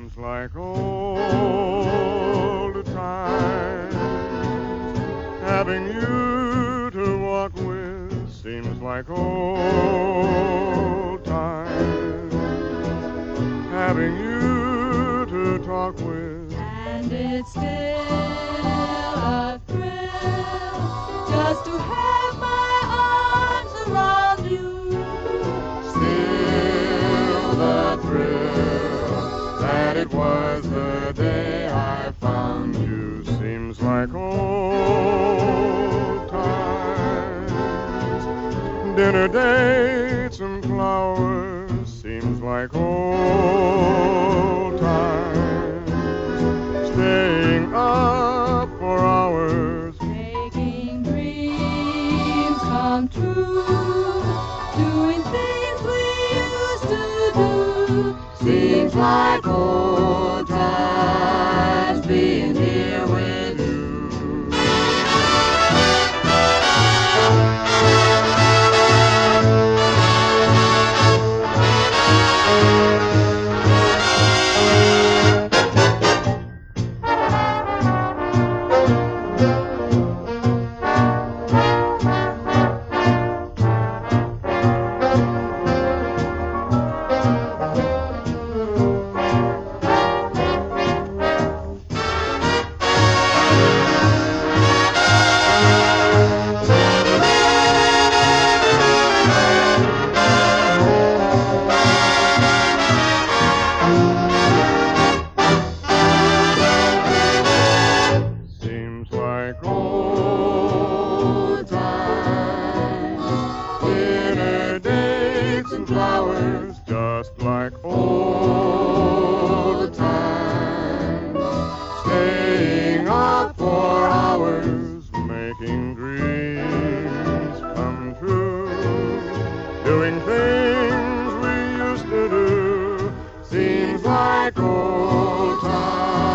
seems like old times. Having you to walk with seems like old times. Having you to talk with, and it's still a thrill just to have my arms around you. still the thrill that it was the day I found you seems like old times. Dinner dates and flowers seems like old times. Staying up for hours, Making dreams come true, doing things we used to do. Seems like old times being here with you. seems like old times. Dinner dates and flowers, just like old times. Staying up for hours, making dreams come true. Doing things we used to do, seems like old times.